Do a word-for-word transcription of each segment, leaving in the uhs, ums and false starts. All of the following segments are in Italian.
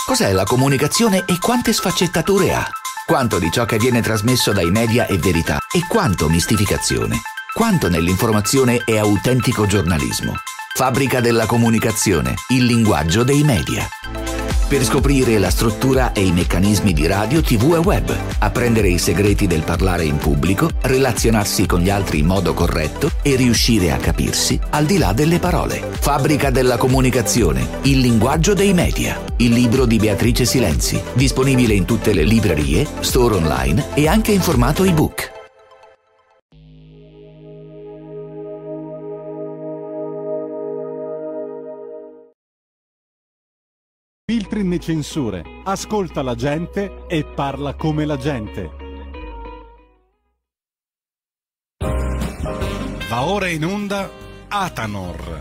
Cos'è la comunicazione e quante sfaccettature ha? Quanto di ciò che viene trasmesso dai media è verità e quanto mistificazione? Quanto nell'informazione è autentico giornalismo? Fabbrica della comunicazione, il linguaggio dei media. Per scoprire la struttura e i meccanismi di radio, tivù e web, apprendere i segreti del parlare in pubblico, relazionarsi con gli altri in modo corretto e riuscire a capirsi al di là delle parole. Fabbrica della comunicazione, il linguaggio dei media. Il libro di Beatrice Silenzi, disponibile in tutte le librerie, store online e anche in formato ebook. Filtri né censure, ascolta la gente e parla come la gente. Va ora in onda Atanor.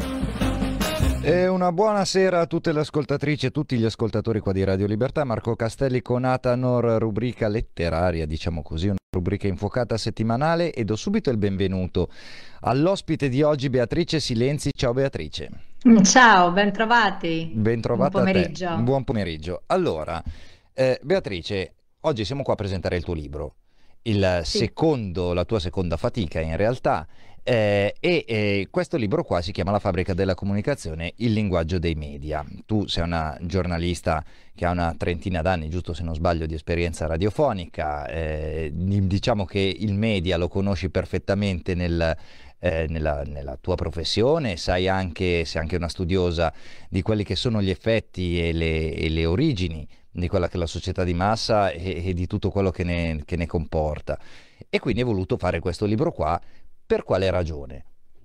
E una buona sera a tutte le ascoltatrici e tutti gli ascoltatori qua di Radio Libertà. Marco Castelli con Atanor, rubrica letteraria, diciamo così, una rubrica infuocata settimanale, e do subito il benvenuto all'ospite di oggi, Beatrice Silenzi. Ciao Beatrice. Ciao, ben trovati. Ben trovata. Buon pomeriggio. A te. Buon pomeriggio. Allora, eh, Beatrice, oggi siamo qua a presentare il tuo libro, il Sì. secondo, la tua seconda fatica in realtà, eh, e eh, questo libro qua si chiama La fabbrica della comunicazione, il linguaggio dei media. Tu sei una giornalista che ha una trentina d'anni, giusto se non sbaglio, di esperienza radiofonica, eh, diciamo che il media lo conosci perfettamente nel... Eh, nella, nella tua professione, sai anche, sei anche una studiosa di quelli che sono gli effetti e le, e le origini di quella che è la società di massa e, e di tutto quello che ne, che ne comporta, e quindi hai voluto fare questo libro qua. Per quale ragione?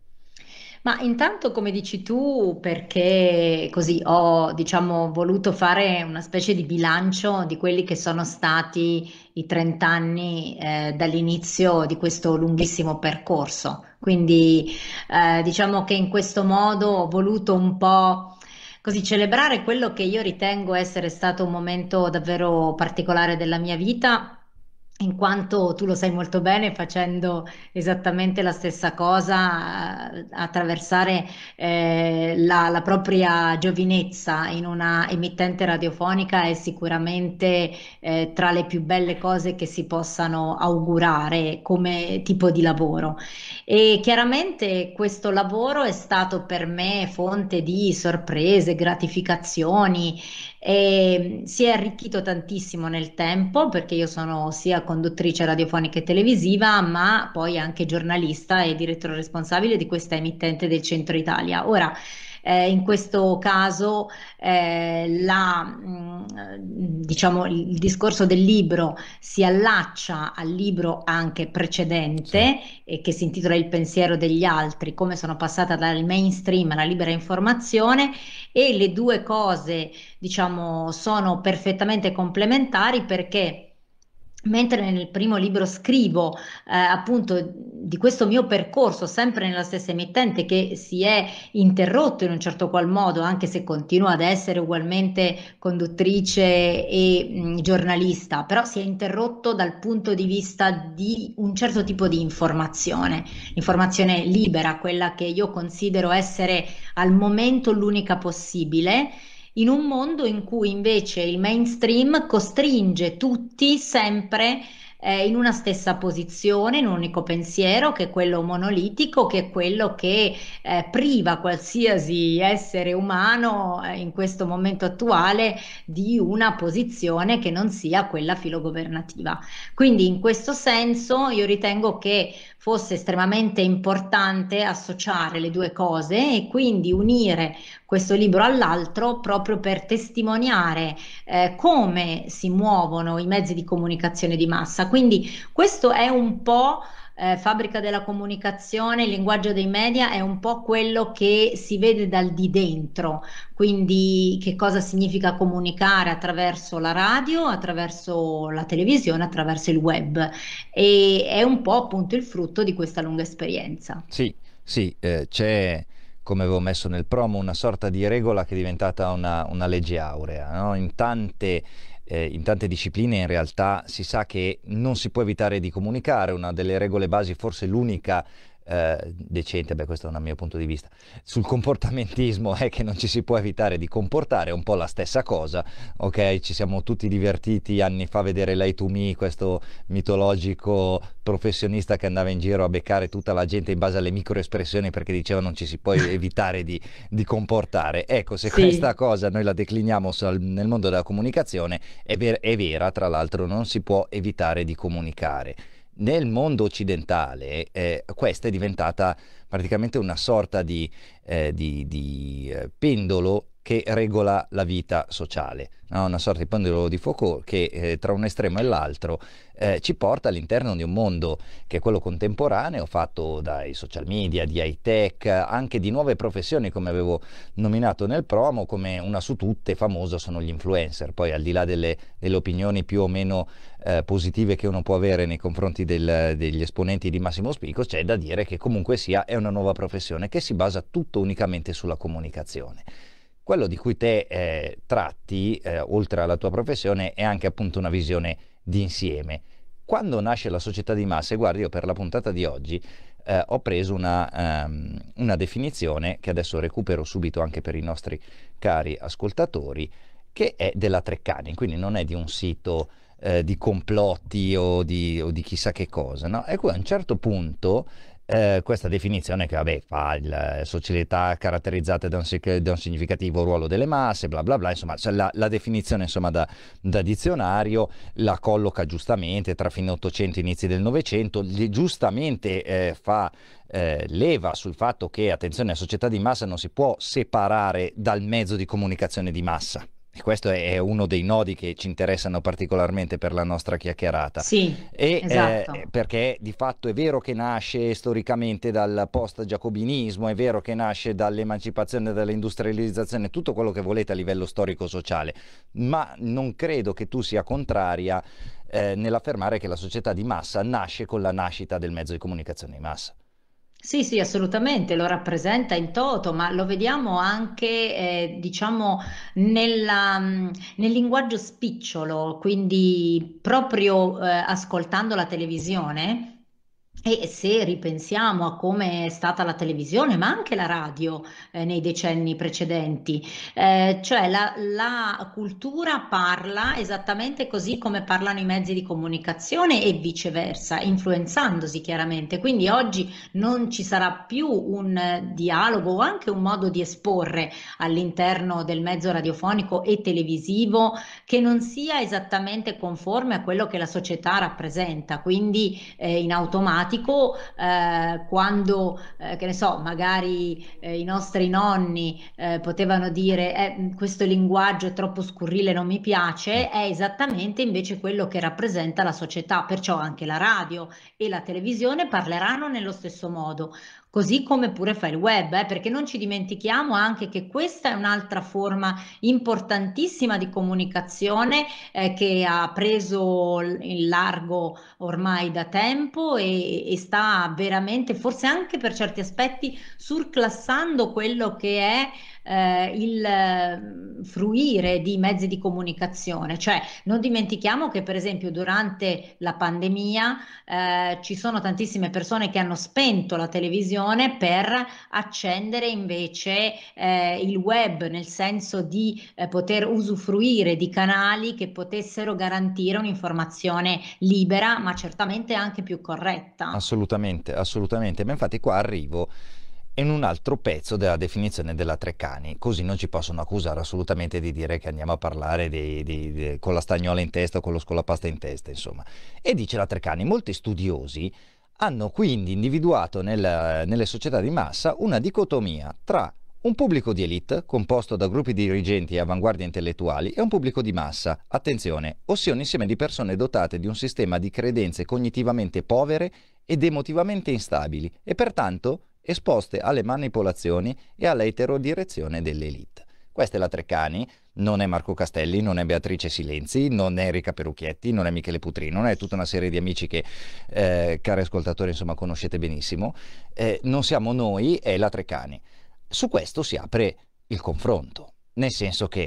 Ma intanto, come dici tu, perché così ho, diciamo, voluto fare una specie di bilancio di quelli che sono stati i trenta anni eh, dall'inizio di questo lunghissimo percorso. Quindi eh, diciamo che in questo modo ho voluto un po' così celebrare quello che io ritengo essere stato un momento davvero particolare della mia vita. In quanto tu lo sai molto bene, facendo esattamente la stessa cosa, eh, attraversare eh, la, la propria giovinezza in una emittente radiofonica è sicuramente eh, tra le più belle cose che si possano augurare come tipo di lavoro. E chiaramente questo lavoro è stato per me fonte di sorprese, gratificazioni, e si è arricchito tantissimo nel tempo, perché io sono sia conduttrice radiofonica e televisiva, ma poi anche giornalista e direttore responsabile di questa emittente del centro Italia. Ora, eh, in questo caso, eh, la, mh, diciamo, il discorso del libro si allaccia al libro anche precedente, Sì. e che si intitola Il pensiero degli altri, come sono passata dal mainstream alla libera informazione, e le due cose, diciamo, sono perfettamente complementari, perché mentre nel primo libro scrivo eh, appunto di questo mio percorso sempre nella stessa emittente, che si è interrotto in un certo qual modo, anche se continuo ad essere ugualmente conduttrice e mh, giornalista, però si è interrotto dal punto di vista di un certo tipo di informazione, informazione libera, quella che io considero essere al momento l'unica possibile, in un mondo in cui invece il mainstream costringe tutti sempre eh, in una stessa posizione, in un unico pensiero, che è quello monolitico, che è quello che eh, priva qualsiasi essere umano eh, in questo momento attuale di una posizione che non sia quella filogovernativa. Quindi in questo senso io ritengo che fosse estremamente importante associare le due cose e quindi unire questo libro all'altro, proprio per testimoniare eh, come si muovono i mezzi di comunicazione di massa. Quindi questo è un po' eh, fabbrica della comunicazione, il linguaggio dei media è un po' quello che si vede dal di dentro, quindi che cosa significa comunicare attraverso la radio, attraverso la televisione, attraverso il web, e è un po' appunto il frutto di questa lunga esperienza. Sì, sì, eh, c'è, come avevo messo nel promo, una sorta di regola che è diventata una, una legge aurea, no? In tante, eh, in tante discipline in realtà si sa che non si può evitare di comunicare. Una delle regole basi, forse l'unica eh, decente, beh questo è un mio punto di vista, sul comportamentismo è che non ci si può evitare di comportare, è un po' la stessa cosa, ok? Ci siamo tutti divertiti anni fa a vedere l'A I to Me, questo mitologico professionista che andava in giro a beccare tutta la gente in base alle microespressioni perché diceva non ci si può evitare di, di comportare. Ecco, se Sì. questa cosa noi la decliniamo nel mondo della comunicazione, è, ver- è vera, tra l'altro non si può evitare di comunicare. Nel mondo occidentale eh, questa è diventata praticamente una sorta di, eh, di, di eh, pendolo che regola la vita sociale, no? Una sorta di pendolo di Foucault che eh, tra un estremo e l'altro eh, ci porta all'interno di un mondo che è quello contemporaneo, fatto dai social media, di high tech, anche di nuove professioni come avevo nominato nel promo, come una su tutte famosa sono gli influencer. Poi al di là delle, delle opinioni più o meno eh, positive che uno può avere nei confronti del, degli esponenti di massimo spicco, c'è da dire che comunque sia è una nuova professione che si basa tutto unicamente sulla comunicazione. Quello di cui te eh, tratti, eh, oltre alla tua professione, è anche appunto una visione d'insieme. Quando nasce la società di massa, e guardi, io per la puntata di oggi eh, ho preso una, um, una definizione che adesso recupero subito anche per i nostri cari ascoltatori, che è della Treccani, quindi non è di un sito eh, di complotti o di, o di chissà che cosa, no? E qui a un certo punto Eh, questa definizione che vabbè fa il società caratterizzate da un, da un significativo ruolo delle masse, bla bla bla, insomma la, la definizione insomma da, da dizionario la colloca giustamente tra fine ottocento e inizi del novecento, giustamente eh, fa eh, leva sul fatto che, attenzione, la società di massa non si può separare dal mezzo di comunicazione di massa. E questo è uno dei nodi che ci interessano particolarmente per la nostra chiacchierata. Sì, e, esatto. Eh, perché di fatto è vero che nasce storicamente dal post-giacobinismo, è vero che nasce dall'emancipazione, dall'industrializzazione, tutto quello che volete a livello storico-sociale, ma non credo che tu sia contraria eh, nell'affermare che la società di massa nasce con la nascita del mezzo di comunicazione di massa. Sì, sì, assolutamente, lo rappresenta in toto, ma lo vediamo anche, eh, diciamo, nella, mh, nel linguaggio spicciolo, quindi proprio eh, ascoltando la televisione. E se ripensiamo a come è stata la televisione, ma anche la radio eh, nei decenni precedenti, eh, cioè la, la cultura parla esattamente così come parlano i mezzi di comunicazione e viceversa, influenzandosi chiaramente. Quindi oggi non ci sarà più un eh, dialogo o anche un modo di esporre all'interno del mezzo radiofonico e televisivo che non sia esattamente conforme a quello che la società rappresenta. Quindi eh, in automatico Eh, quando eh, che ne so, magari eh, i nostri nonni eh, potevano dire eh, questo linguaggio è troppo scurrile, non mi piace, è esattamente invece quello che rappresenta la società, perciò anche la radio e la televisione parleranno nello stesso modo. Così come pure fa il web, eh, perché non ci dimentichiamo anche che questa è un'altra forma importantissima di comunicazione eh, che ha preso il largo ormai da tempo e, e sta veramente, forse anche per certi aspetti, surclassando quello che è eh, il eh, fruire di mezzi di comunicazione. Cioè, non dimentichiamo che, per esempio, durante la pandemia eh, ci sono tantissime persone che hanno spento la televisione per accendere invece eh, il web, nel senso di eh, poter usufruire di canali che potessero garantire un'informazione libera, ma certamente anche più corretta. Assolutamente, assolutamente. Ma infatti qua arrivo in un altro pezzo della definizione della Treccani, così non ci possono accusare assolutamente di dire che andiamo a parlare di, di, di, con la stagnola in testa o con lo scolapasta in testa, insomma. E dice la Treccani, molti studiosi hanno quindi individuato nel, nelle società di massa una dicotomia tra un pubblico di elite, composto da gruppi dirigenti e avanguardie intellettuali, e un pubblico di massa, attenzione, ossia un insieme di persone dotate di un sistema di credenze cognitivamente povere ed emotivamente instabili, e pertanto esposte alle manipolazioni e alla eterodirezione dell'elite. Questa è la Treccani, non è Marco Castelli, non è Beatrice Silenzi, non è Enrica Perucchietti, non è Michele Putrini, non è tutta una serie di amici che, eh, cari ascoltatori, insomma, conoscete benissimo. Eh, non siamo noi, è la Treccani. Su questo si apre il confronto, nel senso che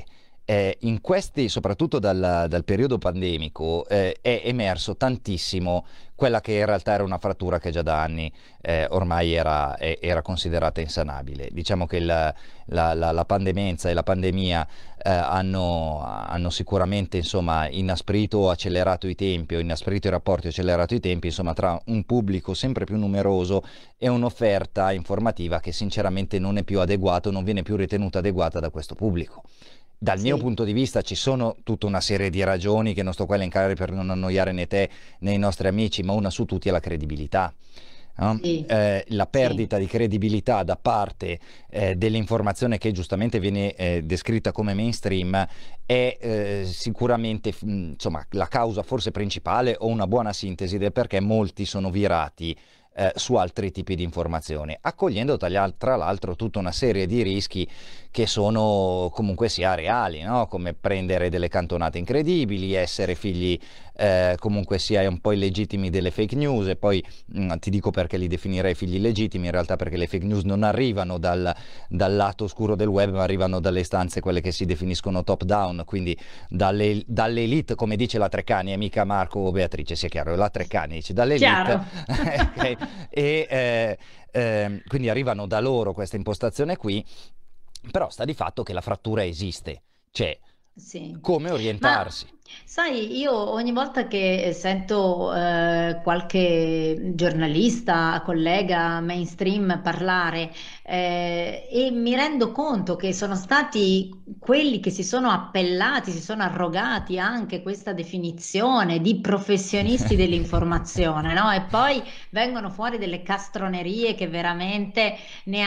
eh, in questi, soprattutto dal, dal periodo pandemico, eh, è emerso tantissimo quella che in realtà era una frattura che già da anni eh, ormai era, eh, era considerata insanabile. Diciamo che il, la, la, la pandemenza e la pandemia eh, hanno, hanno sicuramente, insomma, inasprito o accelerato i tempi, o inasprito i rapporti o accelerato i tempi, insomma, tra un pubblico sempre più numeroso e un'offerta informativa che sinceramente non è più adeguata, non viene più ritenuta adeguata da questo pubblico. Dal Sì. mio punto di vista ci sono tutta una serie di ragioni che non sto qua a elencare per non annoiare né te né i nostri amici, ma una su tutti è la credibilità. No? Sì. Eh, la perdita Sì. di credibilità da parte eh, dell'informazione che giustamente viene eh, descritta come mainstream è eh, sicuramente mh, insomma, la causa forse principale o una buona sintesi del perché molti sono virati eh, su altri tipi di informazioni, accogliendo tra l'altro tutta una serie di rischi che sono comunque sia reali, no? Come prendere delle cantonate incredibili, essere figli eh, comunque sia un po' illegittimi delle fake news, e poi mh, ti dico perché li definirei figli illegittimi, in realtà perché le fake news non arrivano dal, dal lato oscuro del web, ma arrivano dalle stanze quelle che si definiscono top down, quindi dalle, dall'elite, come dice la Treccani, è mica Marco o Beatrice, sia chiaro, la Treccani dice dall'elite okay. E eh, eh, quindi arrivano da loro questa impostazione qui. Però sta di fatto che la frattura esiste, c'è. Sì. Come orientarsi? Ma sai, io ogni volta che sento eh, qualche giornalista, collega mainstream parlare eh, e mi rendo conto che sono stati quelli che si sono appellati, si sono arrogati anche questa definizione di professionisti dell'informazione, no? E poi vengono fuori delle castronerie che veramente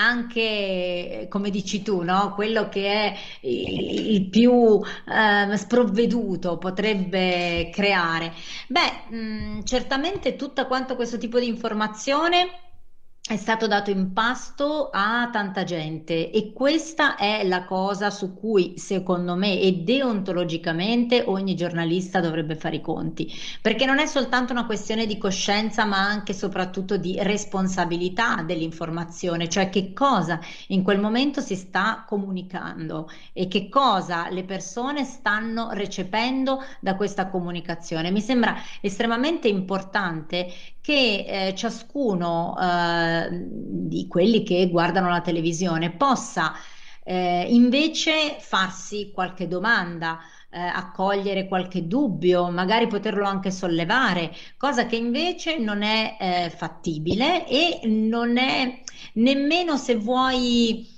neanche, come dici tu, no? Quello che è il, il più eh, sprovveduto potrebbe creare. Beh, mh, certamente tutto quanto questo tipo di informazione è stato dato in pasto a tanta gente, e questa è la cosa su cui secondo me e deontologicamente ogni giornalista dovrebbe fare i conti, perché non è soltanto una questione di coscienza, ma anche e soprattutto di responsabilità dell'informazione, cioè che cosa in quel momento si sta comunicando e che cosa le persone stanno recependo da questa comunicazione. Mi sembra estremamente importante che eh, ciascuno eh, di quelli che guardano la televisione possa eh, invece farsi qualche domanda, eh, accogliere qualche dubbio, magari poterlo anche sollevare, cosa che invece non è eh, fattibile e non è nemmeno, se vuoi,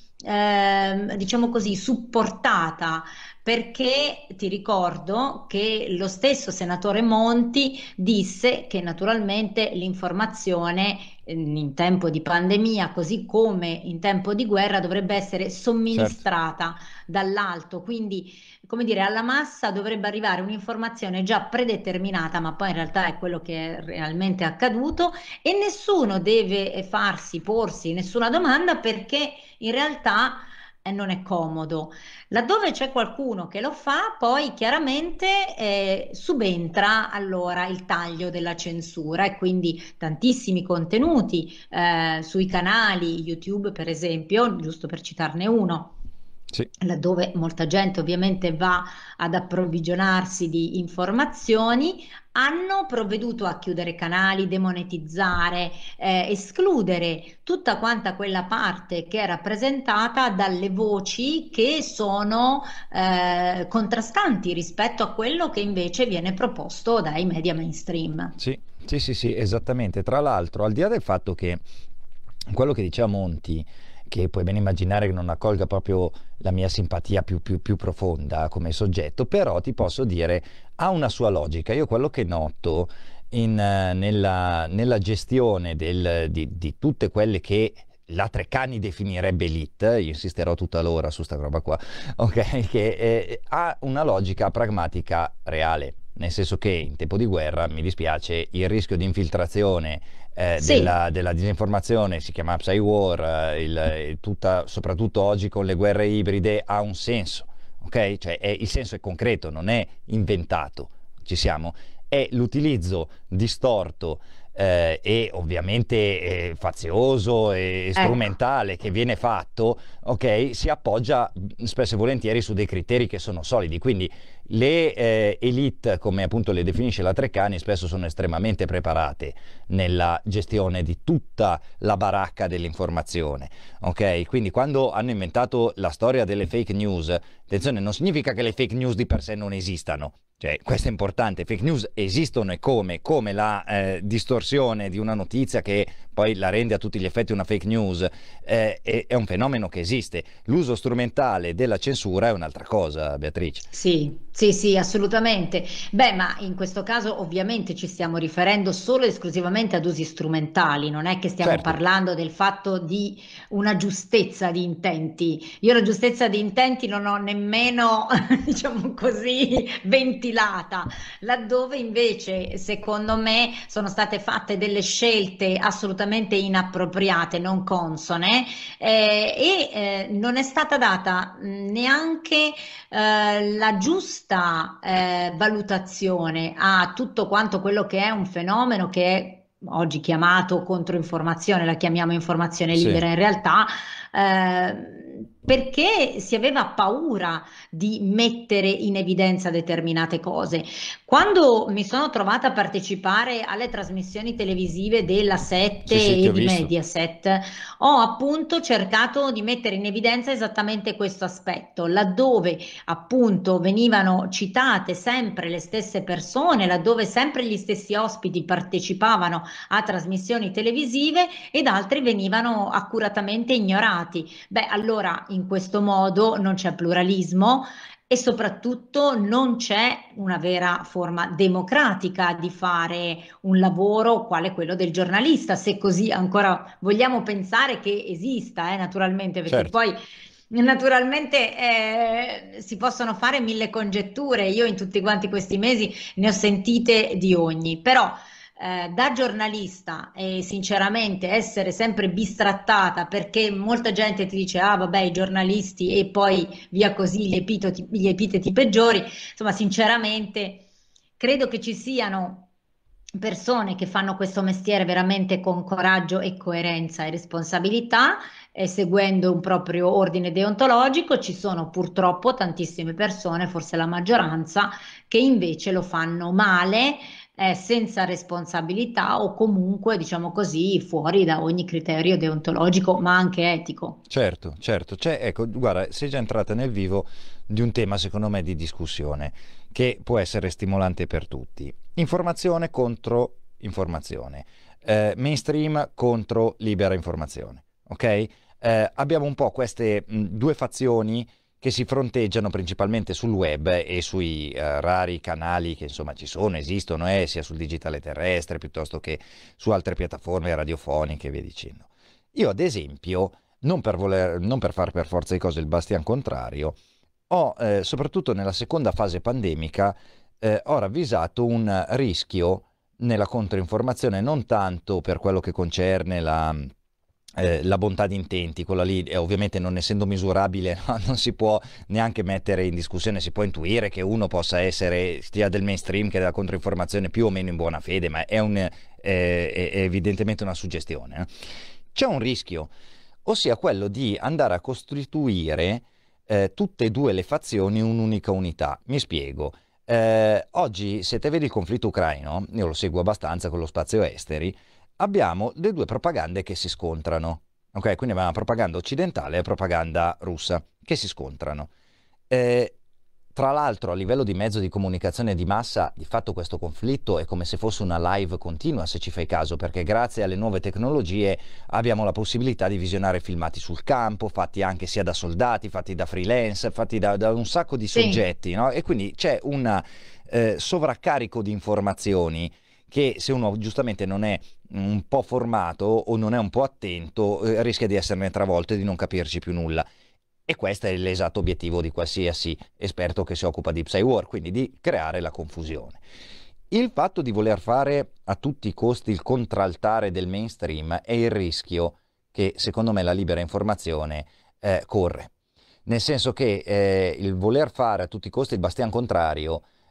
eh, diciamo così, supportata. Perché ti ricordo che lo stesso senatore Monti disse che naturalmente l'informazione in tempo di pandemia, così come in tempo di guerra, dovrebbe essere somministrata certo. dall'alto, quindi come dire, alla massa dovrebbe arrivare un'informazione già predeterminata, ma poi in realtà è quello che è realmente accaduto, e nessuno deve farsi, porsi nessuna domanda, perché in realtà eh, non è comodo. Laddove c'è qualcuno che lo fa, poi chiaramente eh, subentra allora il taglio della censura, e quindi tantissimi contenuti eh, sui canali YouTube, per esempio, giusto per citarne uno. Sì. Laddove molta gente ovviamente va ad approvvigionarsi di informazioni, hanno provveduto a chiudere canali, demonetizzare, eh, escludere tutta quanta quella parte che è rappresentata dalle voci che sono eh, contrastanti rispetto a quello che invece viene proposto dai media mainstream. Sì, sì, sì, sì, esattamente. Tra l'altro, al di là del fatto che quello che diceva Monti, che puoi ben immaginare che non accolga proprio la mia simpatia più, più, più profonda come soggetto, però ti posso dire ha una sua logica. Io quello che noto in, nella, nella gestione del, di, di tutte quelle che la Treccani definirebbe elite, io insisterò tutta l'ora su sta roba qua, ok, che eh, ha una logica pragmatica reale, nel senso che in tempo di guerra, mi dispiace, il rischio di infiltrazione eh, sì. della, della disinformazione, si chiama psy-war, eh, il, il tutta, soprattutto oggi con le guerre ibride, ha un senso, ok? Cioè è, il senso è concreto, non è inventato, ci siamo. è l'utilizzo distorto eh, e ovviamente eh, fazioso e Ecco, strumentale che viene fatto, ok, si appoggia spesso e volentieri su dei criteri che sono solidi. Quindi le eh, elite, come appunto le definisce la Treccani, spesso sono estremamente preparate nella gestione di tutta la baracca dell'informazione, ok? Quindi quando hanno inventato la storia delle fake news, attenzione, non significa che le fake news di per sé non esistano. Cioè, questo è importante, fake news esistono e come? Come la eh, distorsione di una notizia che poi la rende a tutti gli effetti una fake news, eh, è, è un fenomeno che esiste. L'uso strumentale della censura è un'altra cosa, Beatrice. sì, sì, sì, assolutamente. Beh, ma in questo caso ovviamente ci stiamo riferendo solo e esclusivamente ad usi strumentali, non è che stiamo Certo, parlando del fatto di una giustezza di intenti. Io la giustezza di intenti non ho nemmeno, diciamo così, ventilata, laddove invece, secondo me, sono state fatte delle scelte assolutamente inappropriate, non consone, eh, e eh, non è stata data mh, neanche eh, la giusta eh, valutazione a tutto quanto quello che è un fenomeno che è oggi chiamato controinformazione, la chiamiamo informazione sì, libera in realtà, eh, perché si aveva paura di mettere in evidenza determinate cose. Quando mi sono trovata a partecipare alle trasmissioni televisive della Sette sì, sì, ti e ho di visto. Mediaset, ho appunto cercato di mettere in evidenza esattamente questo aspetto, laddove appunto venivano citate sempre le stesse persone, laddove sempre gli stessi ospiti partecipavano a trasmissioni televisive ed altri venivano accuratamente ignorati. Beh, allora in questo modo non c'è pluralismo e soprattutto non c'è una vera forma democratica di fare un lavoro quale quello del giornalista, se così ancora vogliamo pensare che esista, eh, naturalmente, perché Certo. poi naturalmente eh, si possono fare mille congetture. Io in tutti quanti questi mesi ne ho sentite di ogni, però eh, da giornalista e sinceramente essere sempre bistrattata perché molta gente ti dice ah vabbè i giornalisti e poi via così gli epiteti, gli epiteti peggiori, insomma sinceramente credo che ci siano persone che fanno questo mestiere veramente con coraggio e coerenza e responsabilità e seguendo un proprio ordine deontologico, ci sono purtroppo tantissime persone, forse la maggioranza, che invece lo fanno male, eh, senza responsabilità o comunque, diciamo così, fuori da ogni criterio deontologico, ma anche etico. Certo, certo. Cioè, ecco, guarda, sei già entrata nel vivo di un tema, secondo me, di discussione, che può essere stimolante per tutti. Informazione contro informazione, eh, mainstream contro libera informazione, ok? Eh, abbiamo un po' queste mh, due fazioni che si fronteggiano principalmente sul web e sui eh, rari canali che insomma ci sono, esistono, eh, sia sul digitale terrestre piuttosto che su altre piattaforme radiofoniche e via dicendo. Io, ad esempio, non per voler, non per fare per forza di cose il bastian contrario, ho, eh, soprattutto nella seconda fase pandemica, eh, ho ravvisato un rischio nella controinformazione, non tanto per quello che concerne la, eh, la bontà di intenti, quella lì, e ovviamente non essendo misurabile, no, non si può neanche mettere in discussione, si può intuire che uno possa essere sia del mainstream che della controinformazione più o meno in buona fede, ma è, un, eh, è, è evidentemente una suggestione. Eh. C'è un rischio, ossia quello di andare a costituire eh, tutte e due le fazioni un'unica unità. Mi spiego. Eh, oggi, se te vedi il conflitto ucraino, io lo seguo abbastanza con lo spazio esteri, abbiamo le due propagande che si scontrano. Ok, quindi abbiamo la propaganda occidentale e la propaganda russa che si scontrano. Eh, tra l'altro, a livello di mezzo di comunicazione di massa, di fatto questo conflitto è come se fosse una live continua, se ci fai caso, perché grazie alle nuove tecnologie abbiamo la possibilità di visionare filmati sul campo, fatti anche sia da soldati, fatti da freelance, fatti da, da un sacco di Sì. soggetti, no? E quindi c'è un eh, sovraccarico di informazioni che se uno giustamente non è un po' formato o non è un po' attento, eh, rischia di esserne travolto e di non capirci più nulla. E questo è l'esatto obiettivo di qualsiasi esperto che si occupa di psy-war, quindi di creare la confusione. Il fatto di voler fare a tutti i costi il contraltare del mainstream è il rischio che, secondo me, la libera informazione eh, corre. Nel senso che eh, il voler fare a tutti i costi il bastian contrario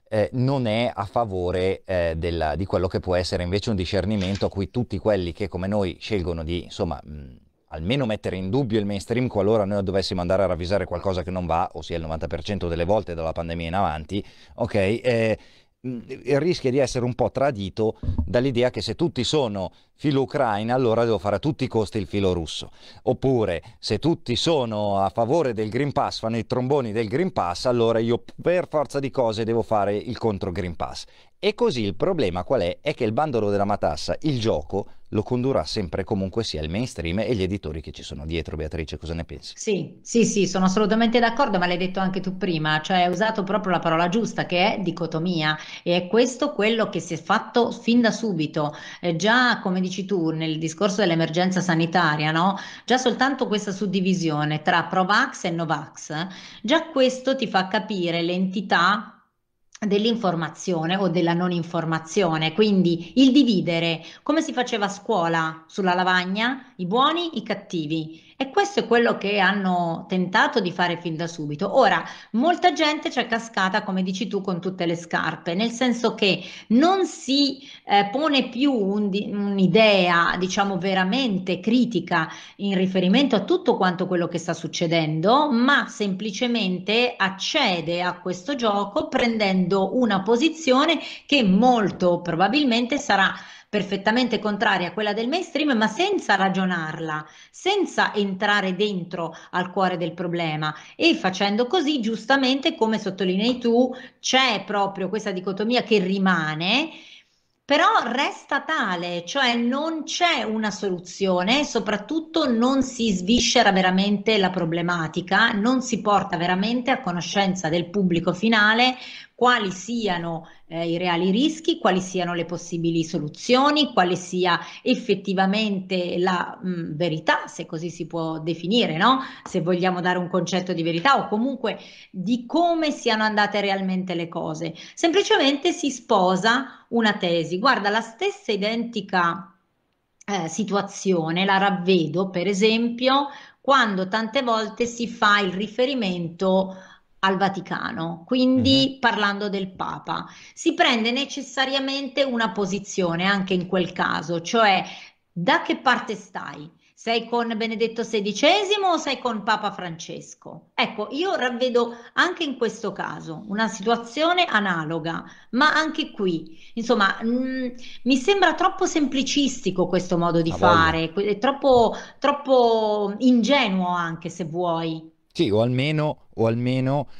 eh, non è a favore eh, della, di quello che può essere invece un discernimento a cui tutti quelli che come noi scelgono di, insomma, mh, almeno mettere in dubbio il mainstream qualora noi dovessimo andare a ravvisare qualcosa che non va, ossia il novanta per cento delle volte dalla pandemia in avanti, ok? Eh, rischia di essere un po' tradito dall'idea che se tutti sono filo Ucraina allora devo fare a tutti i costi il filo russo, oppure se tutti sono a favore del Green Pass, fanno i tromboni del Green Pass, allora io per forza di cose devo fare il contro Green Pass. E così il problema qual è? È che il bandolo della matassa, il gioco, lo condurrà sempre comunque sia il mainstream e gli editori che ci sono dietro. Beatrice, cosa ne pensi? Sì, sì, sì, sono assolutamente d'accordo, ma l'hai detto anche tu prima, cioè hai usato proprio la parola giusta che è dicotomia e è questo quello che si è fatto fin da subito. Eh, già come dici tu nel discorso dell'emergenza sanitaria, no? Già soltanto questa suddivisione tra Pro-Vax e Novax, eh, già questo ti fa capire l'entità dell'informazione o della non informazione, quindi il dividere come si faceva a scuola sulla lavagna, i buoni, i cattivi. E questo è quello che hanno tentato di fare fin da subito. Ora, molta gente c'è cascata, come dici tu, con tutte le scarpe, nel senso che non si eh, pone più un di- un'idea, diciamo, veramente critica in riferimento a tutto quanto quello che sta succedendo, ma semplicemente accede a questo gioco prendendo una posizione che molto probabilmente sarà perfettamente contraria a quella del mainstream, ma senza ragionarla, senza entrare dentro al cuore del problema e facendo così, giustamente, come sottolinei tu, c'è proprio questa dicotomia che rimane. Però resta tale, cioè non c'è una soluzione, soprattutto non si sviscera veramente la problematica, non si porta veramente a conoscenza del pubblico finale quali siano eh, i reali rischi, quali siano le possibili soluzioni, quale sia effettivamente la mh, verità, se così si può definire, no? Se vogliamo dare un concetto di verità o comunque di come siano andate realmente le cose. Semplicemente si sposa una tesi. Guarda, la stessa identica eh, situazione la ravvedo, per esempio, quando tante volte si fa il riferimento al Vaticano, Mhm. quindi parlando del Papa, si prende necessariamente una posizione anche in quel caso, cioè da che parte stai? Sei con Benedetto sedicesimo o sei con Papa Francesco? Ecco, io ravvedo anche in questo caso una situazione analoga, ma anche qui, insomma, mh, mi sembra troppo semplicistico questo modo di Ha voglia. fare, è troppo, troppo ingenuo anche se vuoi. Sì, o almeno, o almeno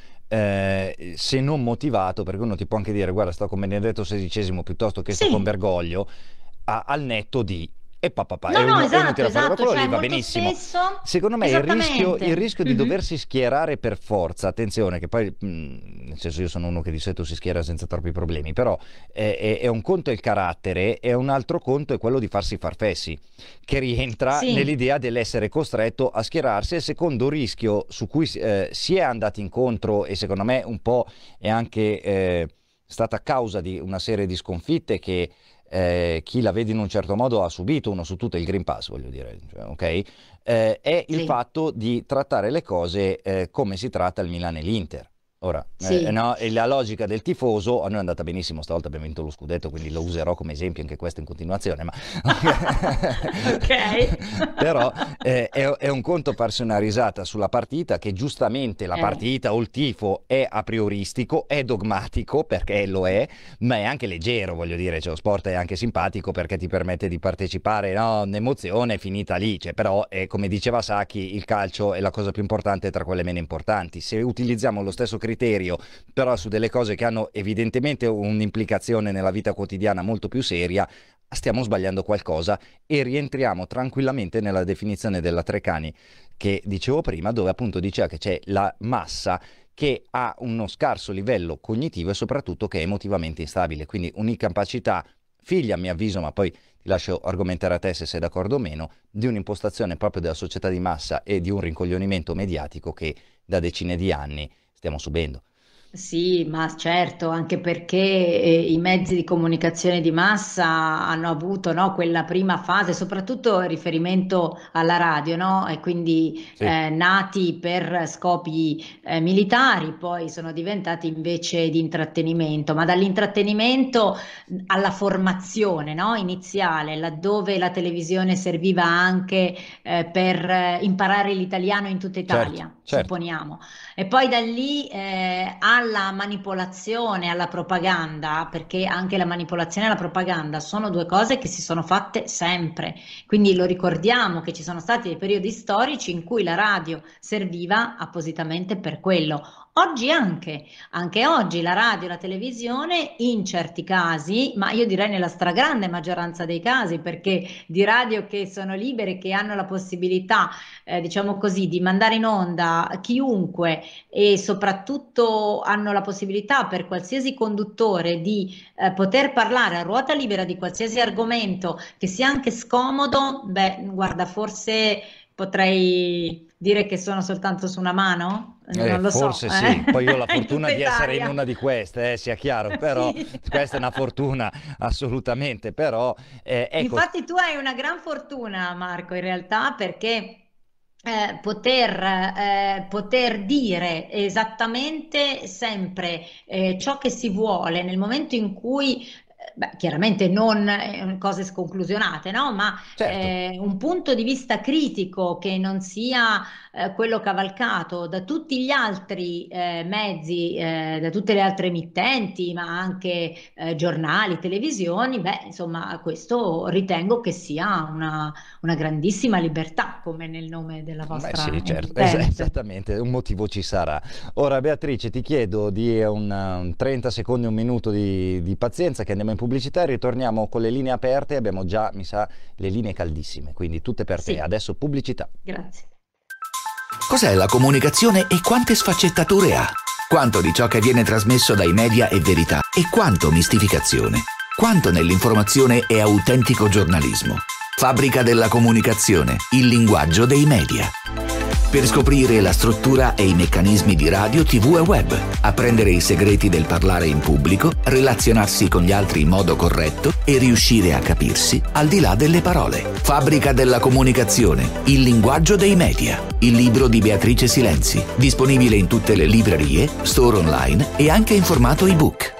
eh, se non motivato, perché uno ti può anche dire, guarda, sto con Benedetto sedicesimo piuttosto che sto con Sì, Bergoglio, a- al netto di... E pa, pa, pa, no, e no, uno, e uno esatto, tira fuori esatto, quello lì, cioè va molto benissimo. spesso, Secondo me il rischio, il esattamente. rischio di Mhm. doversi schierare per forza, attenzione, che poi, mh, nel senso io sono uno che di solito si schiera senza troppi problemi, però è, è- è un conto il carattere e un altro conto è quello di farsi farfessi, che rientra Sì, nell'idea dell'essere costretto a schierarsi. E il secondo rischio su cui eh, si è andati incontro e secondo me un po' è anche eh, stata causa di una serie di sconfitte che eh, chi la vede in un certo modo ha subito, uno su tutte il Green Pass, voglio dire, cioè, ok? Eh, è il sì, fatto di trattare le cose eh, come si tratta il Milan e l'Inter. Ora, eh, sì. no, e la logica del tifoso, a noi è andata benissimo, stavolta abbiamo vinto lo scudetto, quindi lo userò come esempio anche questo in continuazione, ma... Ok. Però eh, è, è un conto farsi una risata sulla partita, che giustamente la Eh, partita o il tifo è a prioristico, è dogmatico perché lo è, ma è anche leggero, voglio dire, cioè, lo sport è anche simpatico perché ti permette di partecipare, no, un'emozione è finita lì, cioè, però è, come diceva Sacchi, il calcio è la cosa più importante tra quelle meno importanti. Se utilizziamo lo stesso criterio però su delle cose che hanno evidentemente un'implicazione nella vita quotidiana molto più seria, stiamo sbagliando qualcosa e rientriamo tranquillamente nella definizione della Treccani che dicevo prima, dove appunto diceva che c'è la massa che ha uno scarso livello cognitivo e soprattutto che è emotivamente instabile, quindi un'incapacità, figlia a mio avviso, ma poi ti lascio argomentare a te se sei d'accordo o meno, di un'impostazione proprio della società di massa e di un rincoglionimento mediatico che da decine di anni stiamo subendo. Sì, ma certo, anche perché eh, i mezzi di comunicazione di massa hanno avuto, no, quella prima fase, soprattutto in riferimento alla radio, no? E quindi Sì, eh, nati per scopi eh, militari, poi sono diventati invece di intrattenimento, ma dall'intrattenimento alla formazione, no, iniziale, laddove la televisione serviva anche eh, per eh, imparare l'italiano in tutta certo, Italia, certo. supponiamo. E poi da lì eh, alla manipolazione, alla propaganda, perché anche la manipolazione e la propaganda sono due cose che si sono fatte sempre. Quindi lo ricordiamo che ci sono stati dei periodi storici in cui la radio serviva appositamente per quello. Oggi anche, anche oggi la radio e la televisione in certi casi, ma io direi nella stragrande maggioranza dei casi, perché di radio che sono libere, che hanno la possibilità, eh, diciamo così, di mandare in onda chiunque e soprattutto hanno la possibilità per qualsiasi conduttore di eh, poter parlare a ruota libera di qualsiasi argomento che sia anche scomodo, beh, guarda, forse potrei dire che sono soltanto su una mano? Eh, Non lo so, forse sì, poi io ho la eh? In fortuna tutta di essere in Italia. una di queste, eh, sia chiaro, però Sì. questa è una fortuna assolutamente, però eh, ecco, Infatti tu hai una gran fortuna, Marco, in realtà, perché eh, poter, eh, poter dire esattamente sempre eh, ciò che si vuole nel momento in cui, eh, beh, chiaramente non eh, cose sconclusionate, no? Ma certo. eh, un punto di vista critico che non sia eh, quello cavalcato da tutti gli altri eh, mezzi, eh, da tutte le altre emittenti, ma anche eh, giornali, televisioni, beh, insomma, questo ritengo che sia una, una grandissima libertà, come nel nome della Beh vostra sì, certo, es- emittente. esattamente, un motivo ci sarà. Ora Beatrice, ti chiedo di un, um, trenta secondi, un minuto di, di pazienza che andiamo in pubblicità e ritorniamo con le linee aperte, abbiamo già, mi sa, le linee caldissime, quindi tutte per te. Sì, Adesso pubblicità. grazie. Cos'è la comunicazione e quante sfaccettature ha? Quanto di ciò che viene trasmesso dai media è verità e quanto mistificazione? Quanto nell'informazione è autentico giornalismo? Fabbrica della comunicazione, il linguaggio dei media. Per scoprire la struttura e i meccanismi di radio, tivù e web, apprendere i segreti del parlare in pubblico, relazionarsi con gli altri in modo corretto e riuscire a capirsi al di là delle parole. Fabbrica della comunicazione, il linguaggio dei media. Il libro di Beatrice Silenzi, disponibile in tutte le librerie, store online e anche in formato ebook.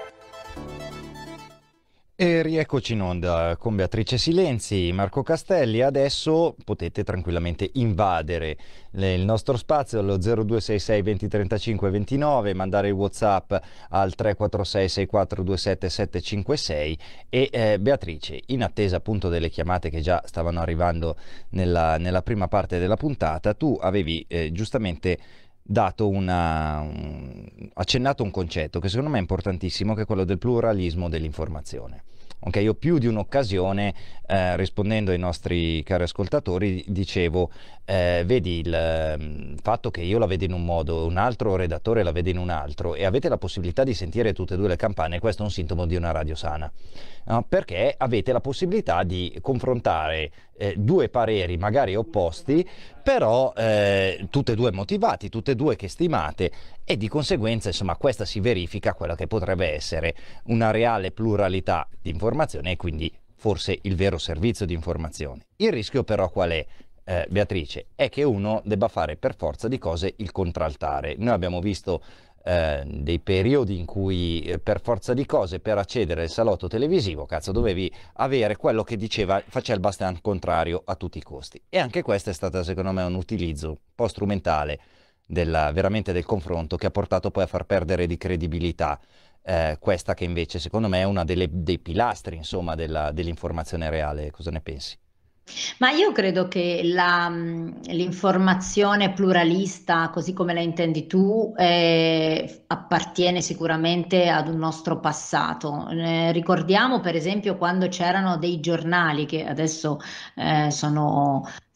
E rieccoci in onda con Beatrice Silenzi, Marco Castelli. Adesso potete tranquillamente invadere le- il nostro spazio allo zero due sei sei venti trentacinque ventinove, mandare il WhatsApp al tre quattro sei sei quattro due sette sette cinque sei e eh, Beatrice, in attesa appunto delle chiamate che già stavano arrivando nella, nella prima parte della puntata, tu avevi eh, giustamente dato una, un- accennato un concetto che secondo me è importantissimo, che è quello del pluralismo dell'informazione. Ok, io più di un'occasione, eh, rispondendo ai nostri cari ascoltatori, dicevo, eh, vedi il ehm, fatto che io la vedo in un modo, un altro redattore la vede in un altro e avete la possibilità di sentire tutte e due le campane, questo è un sintomo di una radio sana, no? Perché avete la possibilità di confrontare eh, due pareri magari opposti, però eh, tutte e due motivati, tutte e due che stimate, e di conseguenza insomma questa si verifica quella che potrebbe essere una reale pluralità di informazione e quindi forse il vero servizio di informazione. Il rischio però qual è, eh, Beatrice? È che uno debba fare per forza di cose il contraltare. Noi abbiamo visto eh, dei periodi in cui eh, per forza di cose, per accedere al salotto televisivo, cazzo, dovevi avere quello che diceva, faceva il bastian contrario a tutti i costi. E anche questo è stato secondo me un utilizzo un po' strumentale della, veramente del confronto, che ha portato poi a far perdere di credibilità eh, questa che invece secondo me è una delle, dei pilastri insomma della, dell'informazione reale. Cosa ne pensi? Ma io credo che la, mh, l'informazione pluralista, così come la intendi tu, eh, appartiene sicuramente ad un nostro passato. Eh, ricordiamo per esempio quando c'erano dei giornali che adesso eh, sono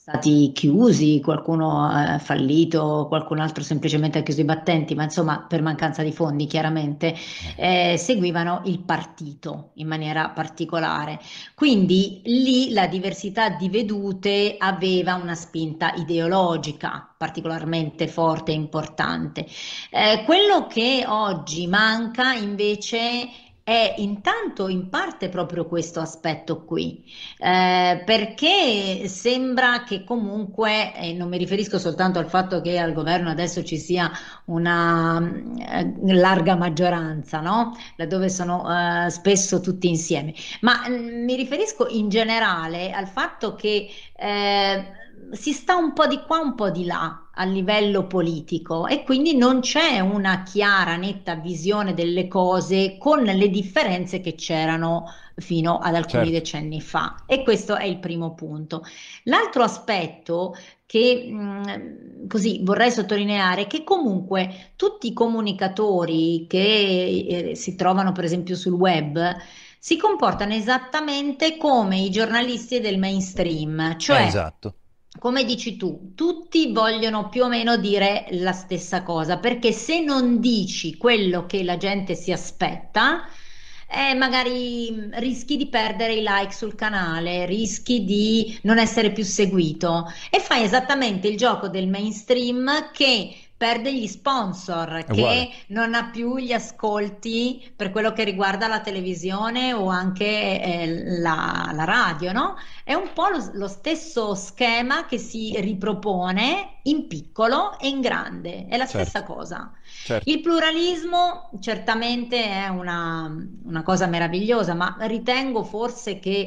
stati chiusi, qualcuno ha fallito, qualcun altro semplicemente ha chiuso i battenti, ma insomma per mancanza di fondi chiaramente, eh, seguivano il partito in maniera particolare. Quindi lì la diversità di vedute aveva una spinta ideologica particolarmente forte e importante. Eh, quello che oggi manca invece è intanto in parte proprio questo aspetto qui, eh, perché sembra che comunque, e non mi riferisco soltanto al fatto che al governo adesso ci sia una eh, larga maggioranza, no? Laddove sono eh, spesso tutti insieme, ma mm, mi riferisco in generale al fatto che eh, si sta un po' di qua, un po' di là a livello politico e quindi non c'è una chiara, netta visione delle cose con le differenze che c'erano fino ad alcuni Certo. decenni fa. E questo è il primo punto. L'altro aspetto che mh, così vorrei sottolineare è che comunque tutti i comunicatori che eh, si trovano per esempio sul web si comportano esattamente come i giornalisti del mainstream, Eh, cioè, esatto. come dici tu, tutti vogliono più o meno dire la stessa cosa, perché se non dici quello che la gente si aspetta, eh, magari mh, rischi di perdere i like sul canale, rischi di non essere più seguito e fai esattamente il gioco del mainstream che perde gli sponsor, È uguale. che non ha più gli ascolti per quello che riguarda la televisione o anche eh, la, la radio, no? È un po' lo, lo stesso schema che si ripropone in piccolo e in grande, è la stessa Certo, cosa. certo. Il pluralismo certamente è una, una cosa meravigliosa, ma ritengo forse che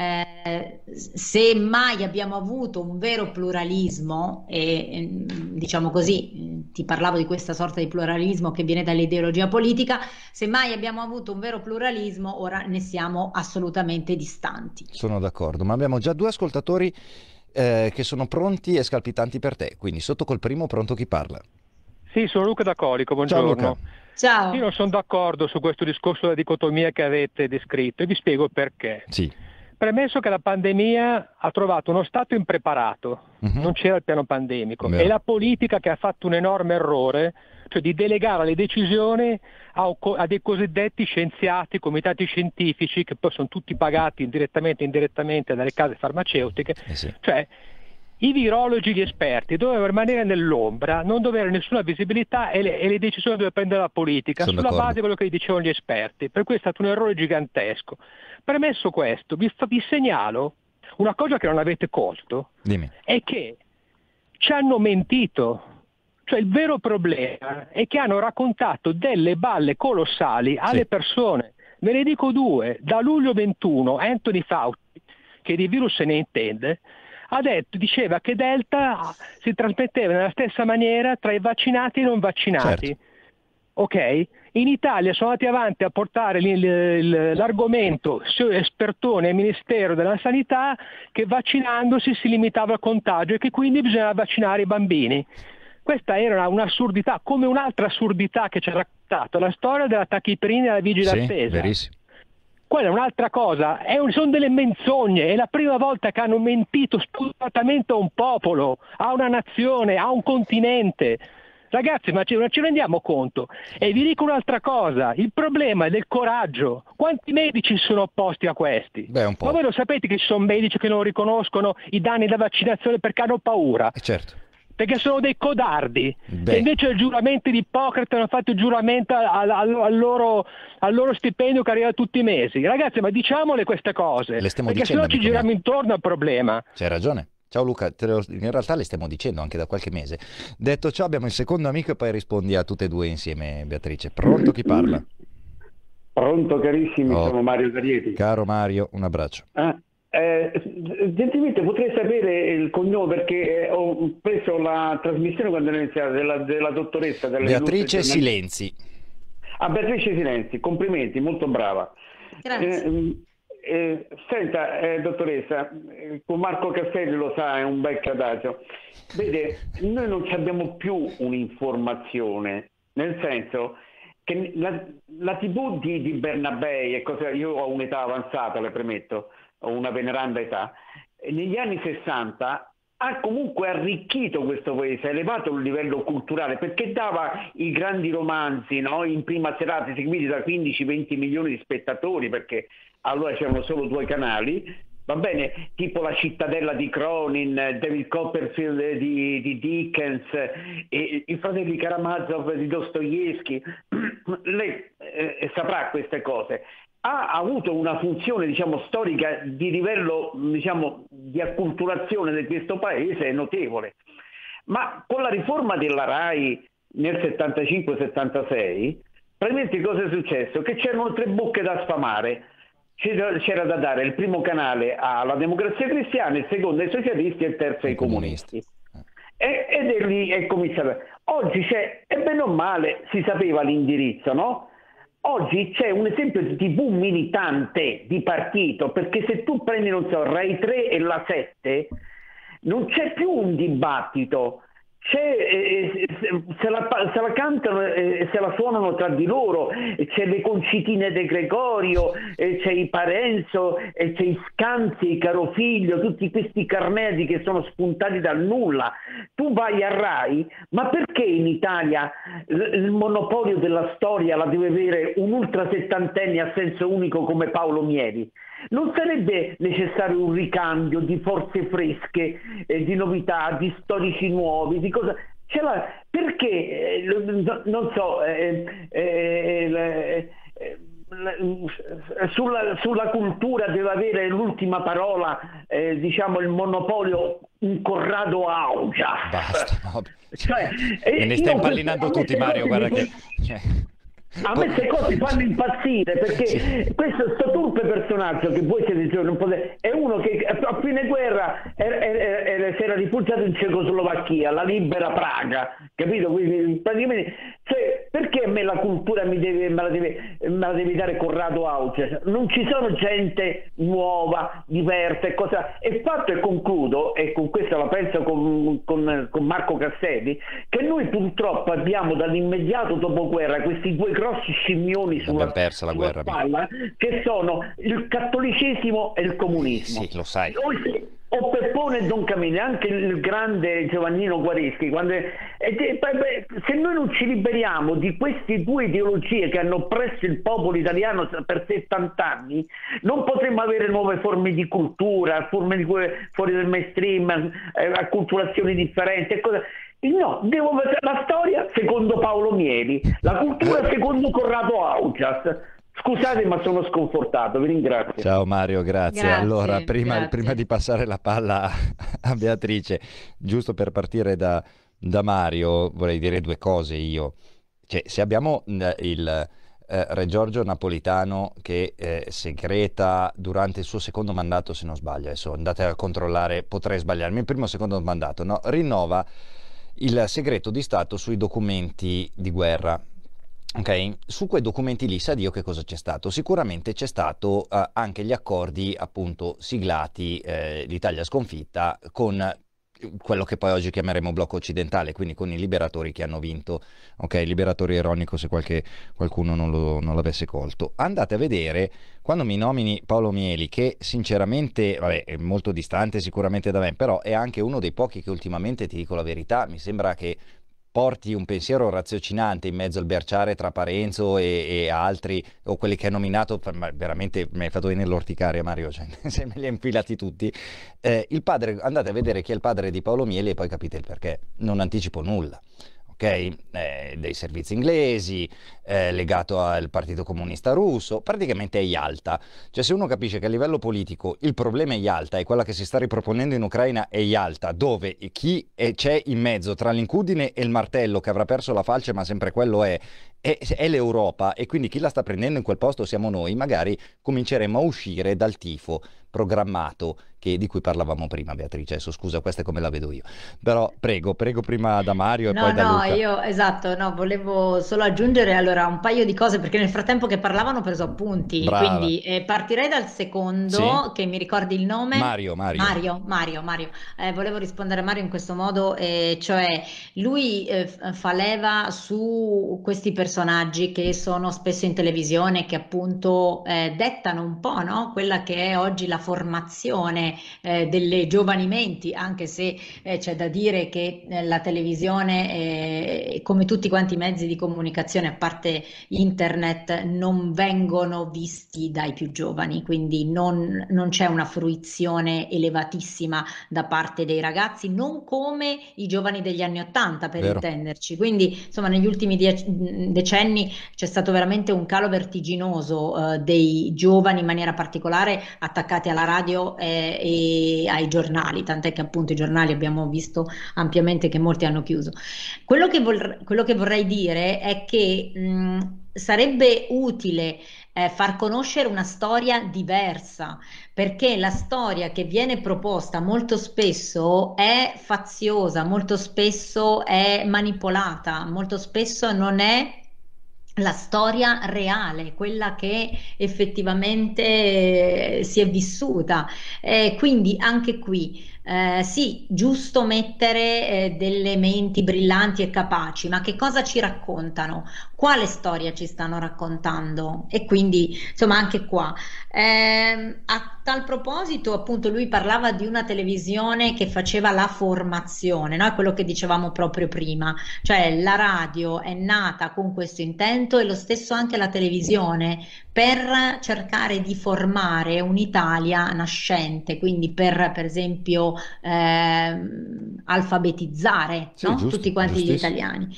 eh, se mai abbiamo avuto un vero pluralismo, e e, diciamo così, ti parlavo di questa sorta di pluralismo che viene dall'ideologia politica, se mai abbiamo avuto un vero pluralismo, ora ne siamo assolutamente distanti. Sono d'accordo, ma abbiamo già due ascoltatori eh, che sono pronti e scalpitanti per te, quindi sotto col primo pronto chi parla. Sì, sono Luca da Colico, Ciao Luca. buongiorno. Ciao. Io non sono d'accordo su questo discorso della dicotomia che avete descritto e vi spiego perché. Sì. Premesso che la pandemia ha trovato uno Stato impreparato, Mhm. non c'era il piano pandemico, Vero. e la politica che ha fatto un enorme errore, cioè di delegare le decisioni a, a dei cosiddetti scienziati, comitati scientifici, che poi sono tutti pagati direttamente e indirettamente dalle case farmaceutiche, Eh sì. cioè i virologi, gli esperti dovevano rimanere nell'ombra, non dovere avere nessuna visibilità e le, e le decisioni doveva prendere la politica Sono sulla d'accordo. base di quello che gli dicevano gli esperti. Per cui è stato un errore gigantesco. Premesso questo, vi, vi segnalo una cosa che non avete colto, Dimmi. è che ci hanno mentito. Cioè il vero problema è che hanno raccontato delle balle colossali alle Sì. persone. Ve ne dico due. Da luglio ventuno Anthony Fauci, che di virus se ne intende, ha detto, diceva che Delta si trasmetteva nella stessa maniera tra i vaccinati e i non vaccinati. Certo. Ok? In Italia sono andati avanti a portare l- l- l'argomento espertone al Ministero della Sanità che vaccinandosi si limitava al contagio e che quindi bisognava vaccinare i bambini. Questa era un'assurdità, come un'altra assurdità che ci ha raccontato, la storia della tachiprina e della vigile Sì, attesa. verissimo. Quella è un'altra cosa, è un- sono delle menzogne, è la prima volta che hanno mentito spudoratamente a un popolo, a una nazione, a un continente. Ragazzi, ma ci, non ci rendiamo conto? E vi dico un'altra cosa, il problema è del coraggio. Quanti medici si sono opposti a questi? Beh, un po'. Ma voi lo sapete che ci sono medici che non riconoscono i danni della vaccinazione perché hanno paura? Eh, certo. Perché sono dei codardi, Beh. che invece il giuramento di Ippocrate hanno fatto il giuramento al, al- al loro, al loro stipendio che arriva tutti i mesi. Ragazzi, ma diciamole queste cose, Le stiamo perché dicendo, sennò ci amico giriamo mio. intorno al problema. C'hai ragione. Ciao Luca, te lo- in realtà le stiamo dicendo anche da qualche mese. Detto ciò, abbiamo il secondo amico e poi rispondi a tutte e due insieme, Beatrice. Pronto chi parla? Pronto carissimi, Oh. sono Mario Carieti. Caro Mario, un abbraccio. Ah, eh, gentilmente potrei sapere il cognome perché eh, ho preso la trasmissione quando è iniziata della, della dottoressa della Beatrice illustre giornalista- Silenzi. Ah, Beatrice Silenzi, complimenti, molto brava. Grazie. Eh, eh, senta, eh, dottoressa, eh, con Marco Castelli lo sa, è un vecchio adagio. Vede, noi non ci abbiamo più un'informazione, nel senso che la, la tivù di, di Bernabei, e cosa, io ho un'età avanzata, le premetto, ho una veneranda età, e negli anni sessanta ha comunque arricchito questo paese, ha elevato il livello culturale, perché dava i grandi romanzi, no? In prima serata, seguiti da quindici venti milioni di spettatori, perché allora c'erano solo due canali, va bene, tipo La cittadella di Cronin, David Copperfield di, di Dickens, e i fratelli Karamazov di Dostoevsky. Lei eh, saprà queste cose. Ha avuto una funzione, diciamo, storica di livello, diciamo, di acculturazione di questo paese notevole. Ma con la riforma della RAI nel settantacinque settantasei, praticamente cosa è successo? Che c'erano tre bocche da sfamare. C'era, c'era da dare il primo canale alla Democrazia Cristiana, il secondo ai socialisti e il terzo ai comunisti. E, ed è lì è cominciato. Oggi c'è, e bene o male, si sapeva l'indirizzo, no? Oggi c'è un esempio di tivù militante di partito, perché se tu prendi, non so, Rai tre e la sette, non c'è più un dibattito, c'è, eh, se, la, se la cantano e eh, se la suonano tra di loro, c'è le concitine De Gregorio, eh, c'è i Parenzo, eh, c'è i Scanzi, i Carofiglio, tutti questi carneti che sono spuntati dal nulla. Tu vai a Rai, ma perché in Italia l- il monopolio della storia la deve avere un ultra settantenne a senso unico come Paolo Mieli? Non sarebbe necessario un ricambio di forze fresche, eh, di novità, di storici nuovi, di cosa? Ce l'ha, perché, eh, non so, eh, eh, eh, sulla, sulla cultura deve avere l'ultima parola, eh, diciamo, il monopolio un Corrado Augias. Basta, no. Cioè, Me ne stai impallinando tutti, Mario, guarda che... Cioè... A me queste cose fanno impazzire, perché sì. questo sto turpe personaggio che voi siete giorni non potete, è uno che a fine guerra era, era, era, si era rifugiato in Cecoslovacchia, la libera Praga, capito? Quindi praticamente, cioè, perché a me la cultura mi deve, me, la deve, me la devi dare Corrado Auge? Non ci sono gente nuova, diversa e cosa. E il fatto, e concludo, e con questo la penso con, con, con Marco Castelli, che noi purtroppo abbiamo dall'immediato dopoguerra questi due grossi scimmioni sulla, persa la sulla guerra, spalla, che sono il cattolicesimo e il comunismo. Sì, lo sai. O, o Peppone e Don Camillo, anche il grande Giovannino Guareschi, quando, e, e, se noi non ci liberiamo di queste due ideologie che hanno oppresso il popolo italiano per settanta anni, non potremo avere nuove forme di cultura, forme di fuori del mainstream, eh, acculturazioni differenti e cosa. No, devo vedere la storia secondo Paolo Mieli, la cultura secondo Corrado Augias. Scusate, ma sono sconfortato, vi ringrazio. Ciao Mario, grazie. Grazie, allora, prima, grazie. prima di passare la palla a Beatrice, giusto per partire da, da Mario, vorrei dire due cose io. Cioè, se abbiamo eh, il eh, Re Giorgio Napolitano che eh, segreta durante il suo secondo mandato, se non sbaglio, adesso andate a controllare, potrei sbagliarmi, il primo o secondo mandato, no? Rinnova il segreto di Stato sui documenti di guerra. Ok, su quei documenti lì sa Dio che cosa c'è stato. Sicuramente c'è stato eh, anche gli accordi appunto siglati, eh, l'Italia sconfitta, con quello che poi oggi chiameremo blocco occidentale, quindi con i liberatori che hanno vinto. Ok, liberatori ironico se qualche, qualcuno non, lo, non l'avesse colto. Andate a vedere, quando mi nomini Paolo Mieli, che sinceramente, vabbè, è molto distante sicuramente da me, però è anche uno dei pochi che ultimamente, ti dico la verità, mi sembra che porti un pensiero raziocinante in mezzo al berciare tra Parenzo e, e altri, o quelli che hai nominato, ma veramente mi hai fatto venire l'orticaria, Mario, cioè, se me li hai infilati tutti. Eh, il padre, andate a vedere chi è il padre di Paolo Mieli e poi capite il perché. Non anticipo nulla. Ok, eh, dei servizi inglesi, eh, legato al Partito Comunista Russo, praticamente è Yalta. Cioè, se uno capisce che a livello politico il problema è Yalta e quella che si sta riproponendo in Ucraina è Yalta, dove chi è, c'è in mezzo tra l'incudine e il martello, che avrà perso la falce ma sempre quello è, è, è l'Europa, e quindi chi la sta prendendo in quel posto siamo noi, magari cominceremo a uscire dal tifo programmato che, di cui parlavamo prima, Beatrice. Adesso scusa, questa è come la vedo io, però prego, prego prima da Mario e No, poi da no, Luca. io esatto, no, volevo solo aggiungere allora un paio di cose perché nel frattempo che parlavano ho preso appunti, Brava. quindi eh, partirei dal secondo, Sì? che mi ricordi il nome? Mario, Mario. Mario, Mario, Mario. Eh, volevo rispondere a Mario in questo modo, eh, cioè lui eh, f- fa leva su questi personaggi che sono spesso in televisione, che appunto eh, dettano un po', no? Quella che è oggi la formazione eh, delle giovani menti, anche se eh, c'è da dire che eh, la televisione, eh, come tutti quanti i mezzi di comunicazione, a parte internet, non vengono visti dai più giovani, quindi non, non c'è una fruizione elevatissima da parte dei ragazzi, non come i giovani degli anni Ottanta, per Vero. intenderci. Quindi, insomma, negli ultimi die- decenni c'è stato veramente un calo vertiginoso eh, dei giovani, in maniera particolare attaccati alla radio eh, e ai giornali, tant'è che appunto i giornali abbiamo visto ampiamente che molti hanno chiuso. Quello che, vor- quello che vorrei dire è che mh, sarebbe utile eh, far conoscere una storia diversa, perché la storia che viene proposta molto spesso è faziosa, molto spesso è manipolata, molto spesso non è la storia reale, quella che effettivamente eh, si è vissuta. Eh, quindi anche qui eh, sì, giusto mettere eh, delle menti brillanti e capaci, ma che cosa ci raccontano? Quale storia ci stanno raccontando? E quindi insomma anche qua eh, a tal proposito, appunto, lui parlava di una televisione che faceva la formazione, no? È quello che dicevamo proprio prima, cioè la radio è nata con questo intento e lo stesso anche la televisione, per cercare di formare un'Italia nascente, quindi per per esempio ehm, alfabetizzare, Sì, no? giusto, Tutti quanti gli giustissimo. italiani.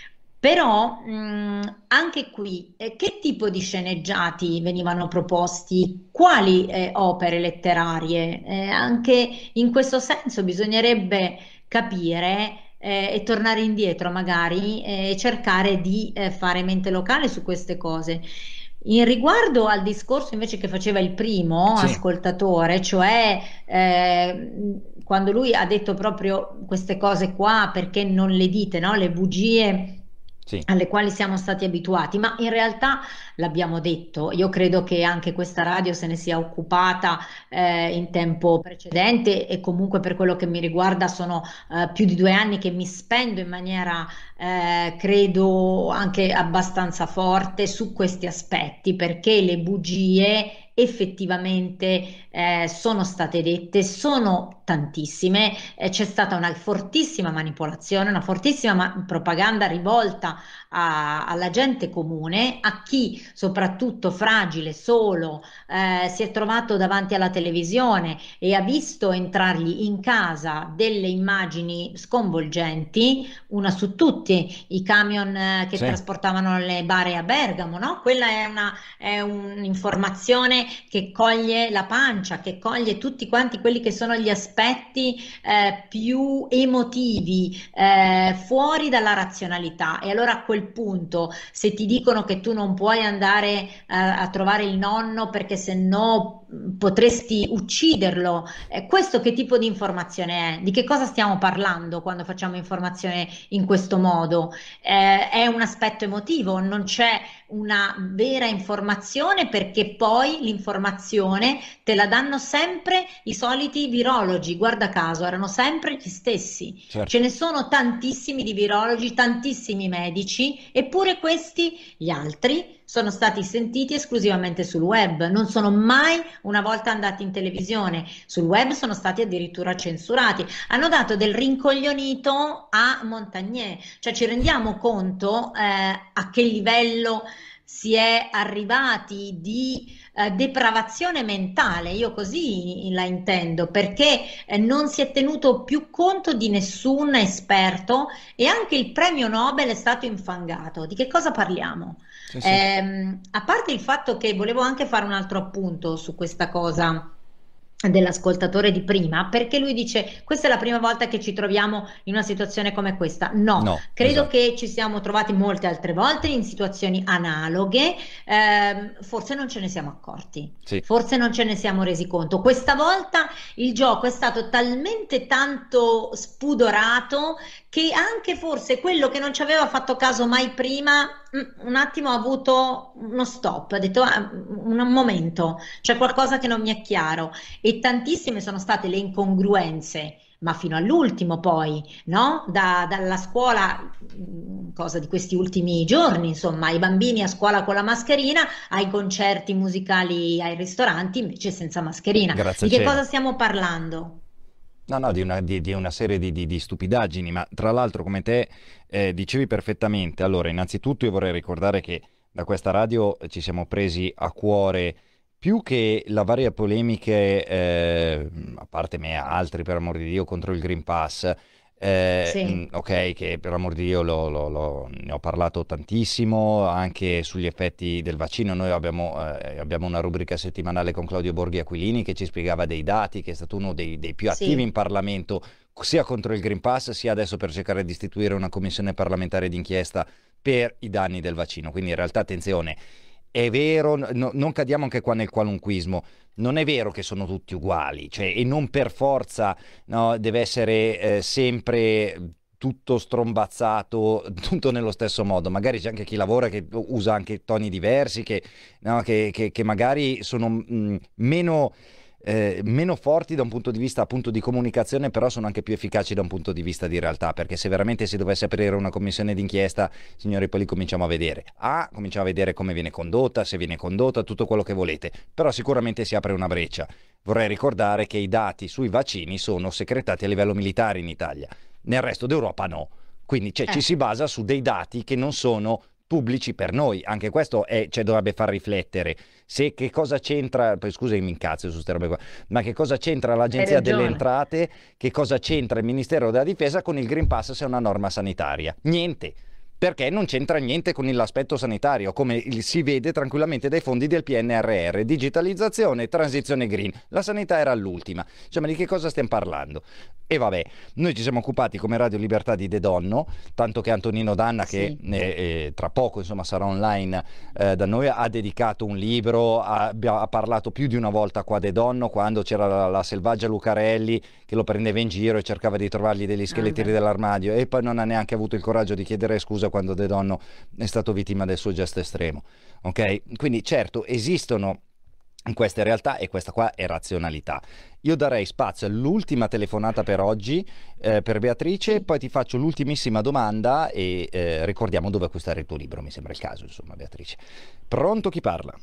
Però mh, anche qui, eh, che tipo di sceneggiati venivano proposti? Quali eh, opere letterarie? Eh, anche in questo senso bisognerebbe capire eh, e tornare indietro magari eh, e cercare di eh, fare mente locale su queste cose. In riguardo al discorso invece che faceva il primo Sì. ascoltatore, cioè eh, quando lui ha detto proprio queste cose qua, perché non le dite, no? Le bugie Sì. alle quali siamo stati abituati, ma in realtà l'abbiamo detto, io credo che anche questa radio se ne sia occupata eh, in tempo precedente, e comunque per quello che mi riguarda sono eh, più di due anni che mi spendo in maniera eh, credo anche abbastanza forte su questi aspetti, perché le bugie effettivamente eh, sono state dette, sono tantissime, eh, c'è stata una fortissima manipolazione, una fortissima ma- propaganda rivolta a- alla gente comune, a chi soprattutto fragile, solo, eh, si è trovato davanti alla televisione e ha visto entrargli in casa delle immagini sconvolgenti, una su tutti, i camion eh, che Sì. trasportavano le bare a Bergamo, no? Quella è una, è un'informazione che coglie la pancia, che coglie tutti quanti quelli che sono gli aspetti eh, più emotivi, eh, fuori dalla razionalità. E allora a quel punto, se ti dicono che tu non puoi andare eh, a trovare il nonno perché se no potresti ucciderlo, eh, questo che tipo di informazione è? Di che cosa stiamo parlando quando facciamo informazione in questo modo? Eh, è un aspetto emotivo, non c'è una vera informazione, perché poi l'informazione te la danno sempre i soliti virologi, guarda caso, erano sempre gli stessi. Certo. Ce ne sono tantissimi di virologi, tantissimi medici, eppure questi, gli altri, sono stati sentiti esclusivamente sul web, non sono mai una volta andati in televisione, sul web sono stati addirittura censurati, hanno dato del rincoglionito a Montagnier, cioè ci rendiamo conto eh, a che livello si è arrivati di eh, depravazione mentale, io così la intendo, perché eh, non si è tenuto più conto di nessun esperto e anche il premio Nobel è stato infangato. Di che cosa parliamo? Sì, sì. Eh, a parte il fatto che volevo anche fare un altro appunto su questa cosa dell'ascoltatore di prima, perché lui dice questa è la prima volta che ci troviamo in una situazione come questa. No, No, credo esatto. che ci siamo trovati molte altre volte in situazioni analoghe, ehm, forse non ce ne siamo accorti, Sì. forse non ce ne siamo resi conto. Questa volta il gioco è stato talmente tanto spudorato che anche forse quello che non ci aveva fatto caso mai prima, mm, un attimo ha avuto uno stop, ha detto ah, un momento, c'è qualcosa che non mi è chiaro. E tantissime sono state le incongruenze ma fino all'ultimo poi, no? Da- dalla scuola, mh, cosa di questi ultimi giorni, insomma, i bambini a scuola con la mascherina, ai concerti musicali, ai ristoranti invece senza mascherina. Grazie Di al che cielo. cosa stiamo parlando? No, no, di una, di- di una serie di, di- di stupidaggini, ma tra l'altro, come te eh, dicevi perfettamente, allora, innanzitutto io vorrei ricordare che da questa radio eh, ci siamo presi a cuore più che la varie polemiche, eh, a parte me e altri, per amor di Dio, contro il Green Pass. Eh, mh, Sì, ok, che per amor di Dio lo- lo- lo- ne ho parlato tantissimo, anche sugli effetti del vaccino. Noi abbiamo, eh, abbiamo una rubrica settimanale con Claudio Borghi Aquilini che ci spiegava dei dati, che è stato uno dei, dei più attivi in sì, Parlamento, sia contro il Green Pass, sia adesso per cercare di istituire una commissione parlamentare d'inchiesta per i danni del vaccino. Quindi in realtà, attenzione, è vero, no- non cadiamo anche qua nel qualunquismo. Non è vero che sono tutti uguali, cioè, e non per forza, no, deve essere eh, sempre tutto strombazzato, tutto nello stesso modo. Magari c'è anche chi lavora che usa anche toni diversi, che, no, che- che- che magari sono mh, meno, eh, meno forti da un punto di vista appunto di comunicazione, però sono anche più efficaci da un punto di vista di realtà, perché se veramente si dovesse aprire una commissione d'inchiesta, signori, poi lì cominciamo a vedere. A, cominciamo a vedere come viene condotta, se viene condotta, tutto quello che volete, però sicuramente si apre una breccia. Vorrei ricordare che i dati sui vaccini sono secretati a livello militare in Italia, nel resto d'Europa no. Quindi cioè, ci eh, si basa su dei dati che non sono pubblici per noi. Anche questo è, cioè, dovrebbe far riflettere. Se che cosa c'entra, poi scusami, mi incazzo su queste robe qua, ma che cosa c'entra hai l'Agenzia delle ragione. Entrate, che cosa c'entra il Ministero della Difesa con il Green Pass se è una norma sanitaria? Niente. Perché non c'entra niente con l'aspetto sanitario, come il- si vede tranquillamente dai fondi del P N R R, digitalizzazione, transizione green. La sanità era l'ultima. Cioè, ma di che cosa stiamo parlando? E vabbè, noi ci siamo occupati come Radio Libertà di De Donno, tanto che Antonino Danna, che Sì. eh, eh, tra poco insomma sarà online eh, da noi, ha dedicato un libro, ha, abbia- ha parlato più di una volta qua a De Donno, quando c'era la, la selvaggia Lucarelli che lo prendeva in giro e cercava di trovargli degli scheletri Vabbè. dell'armadio, e poi non ha neanche avuto il coraggio di chiedere scusa quando De Donno è stato vittima del suo gesto estremo. Ok? Quindi certo esistono queste realtà e questa qua è razionalità. Io darei spazio all'ultima telefonata per oggi, eh, per Beatrice, Sì. poi ti faccio l'ultimissima domanda e eh, ricordiamo dove acquistare il tuo libro, mi sembra il caso, insomma, Beatrice. Pronto, chi parla?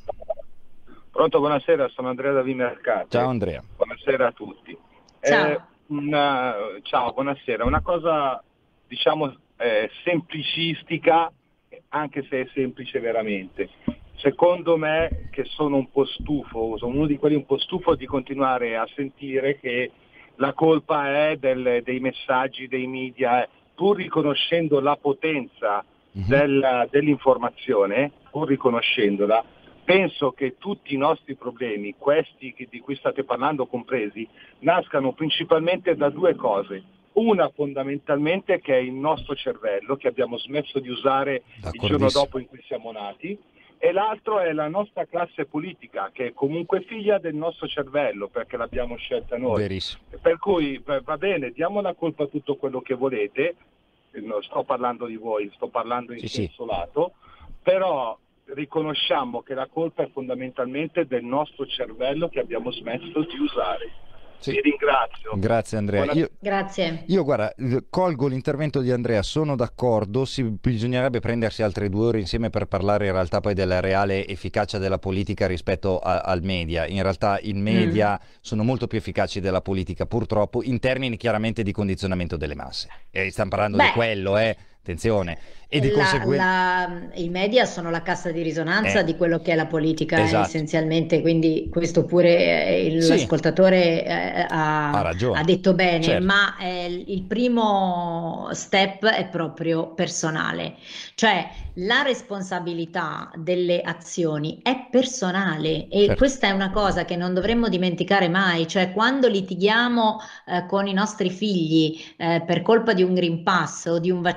Pronto, buonasera, sono Andrea da Vimercate. Ciao Andrea. Buonasera a tutti. Eh, Ciao. una- ciao, buonasera. Una cosa, diciamo, eh, semplicistica, anche se è semplice veramente. Secondo me, che sono un po' stufo, sono uno di quelli un po' stufo di continuare a sentire che la colpa è del- dei messaggi, dei media, eh, pur riconoscendo la potenza Mhm. della- dell'informazione, pur riconoscendola, penso che tutti i nostri problemi, questi che- di cui state parlando compresi, nascano principalmente da due cose. Una fondamentalmente che è il nostro cervello, che abbiamo smesso di usare il giorno D'accordissimo. dopo in cui siamo nati, e l'altro è la nostra classe politica, che è comunque figlia del nostro cervello, perché l'abbiamo scelta noi. Verissimo. Per cui va va bene, diamo la colpa a tutto quello che volete, non sto parlando di voi, sto parlando in Sì, sì. senso lato, però riconosciamo che la colpa è fondamentalmente del nostro cervello che abbiamo smesso di usare. Sì. Vi ringrazio. Grazie Andrea. Buona- Io, Grazie. io guarda, eh, colgo l'intervento di Andrea, sono d'accordo, si- bisognerebbe prendersi altre due ore insieme per parlare in realtà poi della reale efficacia della politica rispetto a- al media. In realtà i media sono molto più efficaci della politica, purtroppo, in termini chiaramente di condizionamento delle masse. E stiamo parlando di Beh, quello, eh, attenzione. E di La- conseguenza... la- i media sono la cassa di risonanza Eh, di quello che è la politica esatto. essenzialmente, quindi questo pure eh, il- Sì, l'ascoltatore eh, ha ha, ragione. ha detto bene, Certo. ma eh, il primo step è proprio personale, cioè la responsabilità delle azioni è personale e Certo. questa è una cosa che non dovremmo dimenticare mai, cioè quando litighiamo eh, con i nostri figli eh, per colpa di un Green Pass o di un vaccino,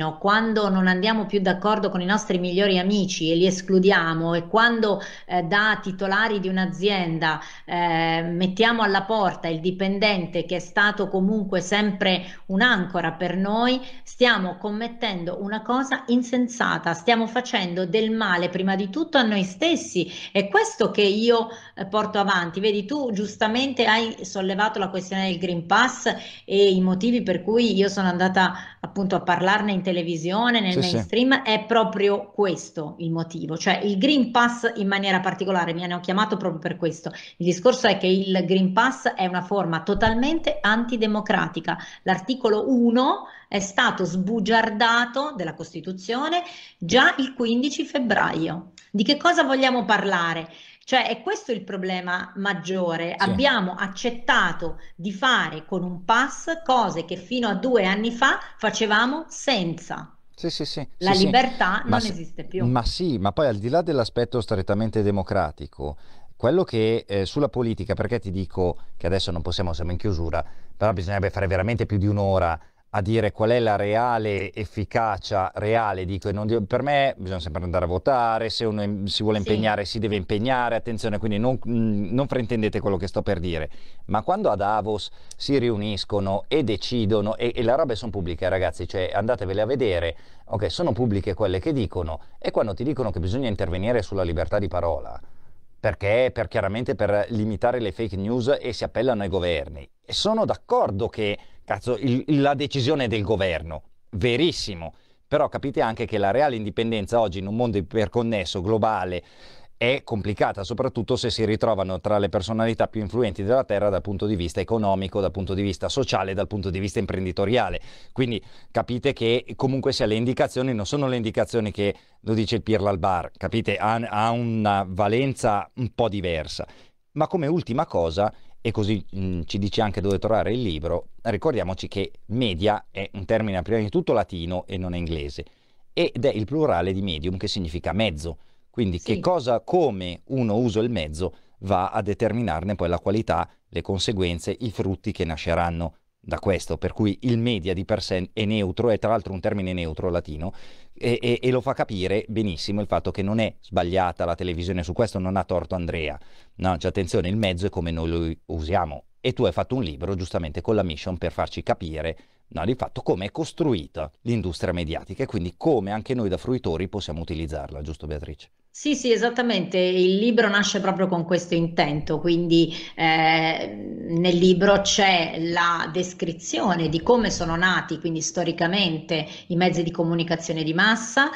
vicino, quando non andiamo più d'accordo con i nostri migliori amici e li escludiamo, e quando eh, da titolari di un'azienda eh, mettiamo alla porta il dipendente che è stato comunque sempre un'ancora per noi, stiamo commettendo una cosa insensata, stiamo facendo del male prima di tutto a noi stessi. È questo che io eh, porto avanti. Vedi, tu giustamente hai sollevato la questione del Green Pass e i motivi per cui io sono andata appunto a parlarne in televisione, nel Sì, mainstream, è proprio questo il motivo, cioè il Green Pass in maniera particolare, mi hanno chiamato proprio per questo. Il discorso è che il Green Pass è una forma totalmente antidemocratica. L'articolo uno è stato sbugiardato della Costituzione già il quindici febbraio. Di che cosa vogliamo parlare? Cioè è questo il problema maggiore. Sì. Abbiamo accettato di fare con un pass cose che fino a due anni fa facevamo senza. Sì, sì, sì. La Sì, sì. libertà Ma non sì- esiste più. Ma sì, ma poi al di là dell'aspetto strettamente democratico, quello che eh, sulla politica, perché ti dico che adesso non possiamo, siamo in chiusura, però bisognerebbe fare veramente più di un'ora a dire qual è la reale efficacia reale, dico, e non di- per me bisogna sempre andare a votare, se uno im- si vuole Sì. impegnare si deve impegnare, attenzione, quindi non, mh, non fraintendete quello che sto per dire, ma quando a Davos si riuniscono e decidono, e, e le robe sono pubbliche ragazzi, cioè andatevele a vedere, ok, sono pubbliche quelle che dicono, e quando ti dicono che bisogna intervenire sulla libertà di parola, perché per chiaramente per limitare le fake news e si appellano ai governi. E sono d'accordo che, cazzo, il- la decisione è del governo, verissimo, però capite anche che la reale indipendenza oggi in un mondo iperconnesso, globale, è complicata, soprattutto se si ritrovano tra le personalità più influenti della Terra dal punto di vista economico, dal punto di vista sociale, dal punto di vista imprenditoriale. Quindi capite che comunque sia le indicazioni non sono le indicazioni che lo dice il Pirla al bar, capite? Ha, ha una valenza un po' diversa. Ma come ultima cosa, e così mh, ci dice anche dove trovare il libro, ricordiamoci che media è un termine prima di tutto latino e non è inglese, ed è il plurale di medium, che significa mezzo. Quindi Sì. che cosa, come uno usa il mezzo va a determinarne poi la qualità, le conseguenze, i frutti che nasceranno da questo, per cui il media di per sé è neutro, è tra l'altro un termine neutro latino, e, e- e lo fa capire benissimo il fatto che non è sbagliata la televisione, su questo non ha torto Andrea, no, cioè attenzione, il mezzo è come noi lo usiamo, e tu hai fatto un libro giustamente con la mission per farci capire, no, di fatto come è costruita l'industria mediatica e quindi come anche noi da fruitori possiamo utilizzarla, giusto Beatrice? Sì, sì, esattamente. Il libro nasce proprio con questo intento, quindi eh, nel libro c'è la descrizione di come sono nati, quindi storicamente, i mezzi di comunicazione di massa,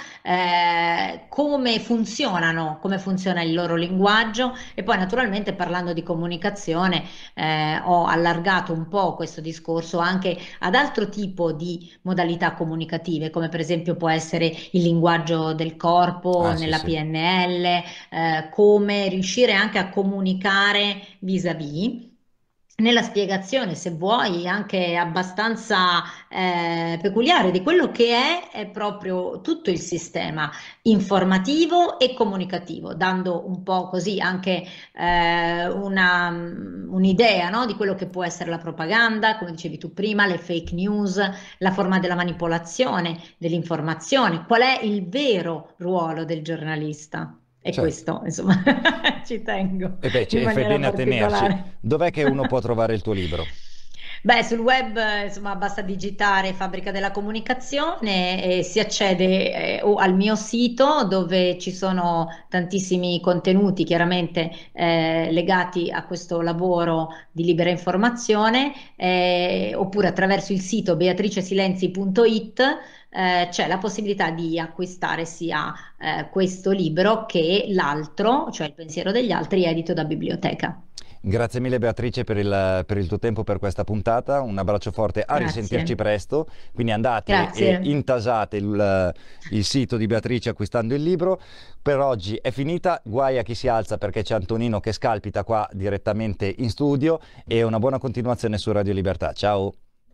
eh, come funzionano, come funziona il loro linguaggio, e poi naturalmente parlando di comunicazione eh, ho allargato un po' questo discorso anche ad altro tipo di modalità comunicative, come per esempio può essere il linguaggio del corpo Ah, sì, nella sì. P N L, eh, come riuscire anche a comunicare vis-à-vis. Nella spiegazione, se vuoi, anche abbastanza eh, peculiare di quello che è, è proprio tutto il sistema informativo e comunicativo, dando un po' così anche eh, una, un'idea, no, di quello che può essere la propaganda, come dicevi tu prima, le fake news, la forma della manipolazione dell'informazione, qual è il vero ruolo del giornalista. E Certo. questo, insomma, ci tengo E beh, in ci- fai maniera bene a tenerci. particolare. Dov'è che uno può trovare il tuo libro? Beh, sul web, eh, insomma, basta digitare Fabbrica della Comunicazione e si accede eh, o al mio sito, dove ci sono tantissimi contenuti chiaramente eh, legati a questo lavoro di libera informazione, eh, oppure attraverso il sito beatricesilenzi punto it eh, c'è la possibilità di acquistare sia eh, questo libro che l'altro, cioè Il pensiero degli altri, edito da Biblioteca. Grazie mille Beatrice per il, per il tuo tempo, per questa puntata, un abbraccio forte, a Grazie. risentirci presto, quindi andate Grazie. e intasate il, il sito di Beatrice acquistando il libro. Per oggi è finita, guai a chi si alza perché c'è Antonino che scalpita qua direttamente in studio, e una buona continuazione su Radio Libertà, ciao!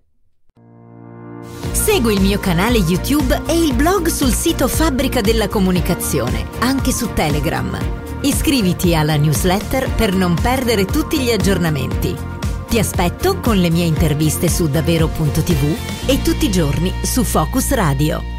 Segui il mio canale YouTube e il blog sul sito Fabbrica della Comunicazione, anche su Telegram. Iscriviti alla newsletter per non perdere tutti gli aggiornamenti. Ti aspetto con le mie interviste su davvero punto tivù e tutti i giorni su Focus Radio.